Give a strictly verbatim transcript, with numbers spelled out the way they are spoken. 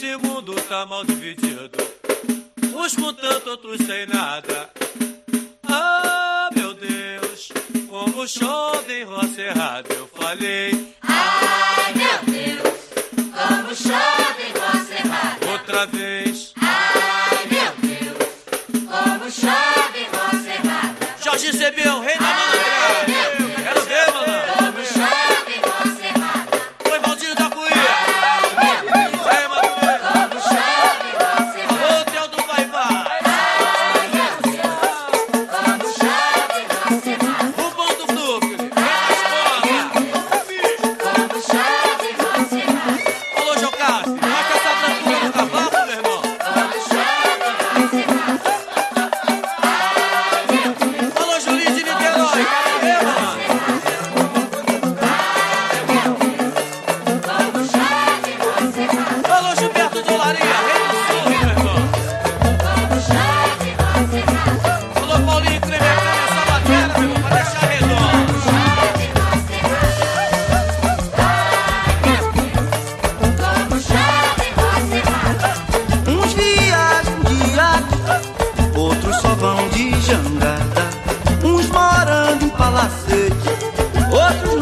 esse mundo tá mal dividido, uns com tanto, outros sem nada. Ah, meu Deus, como chove em roça errada. Eu falei, ai, meu Deus, como chove em roça errada. Outra vez, ai, meu Deus, como chove em roça errada. Jorge Sebião, rei da malandreira. Quero ver, malandro. Como chove em roça errada. Foi Valdir da Cuia. Ai, meu Deus, É, Madureira. como chove em roça errada. Alô, Theo do Vai Vai. Ai, meu Deus, como chove em roça errada. O bom do Fluke. Vem na escola. Como chove em roça errada. Alô, Jocassi. Mostra essa brancura no cavalo, meu irmão. Como chove em roça errada. Ai, meu Deus, Alô, Julinho de Niterói. Quero ver, mano. como chove em roça errada. Alô, Gilberto de Olaria. Rei do Sul, meu irmão. Como chove em roça errada. Alô, Paulinho Clemente. Essa bateria, meu irmão, pra deixar redondo. Chove em roça errada. Ai, meu Deus, como chove em roça errada. Uns viajam de arte, outros só vão de jangada. Uns morando em palacete, outros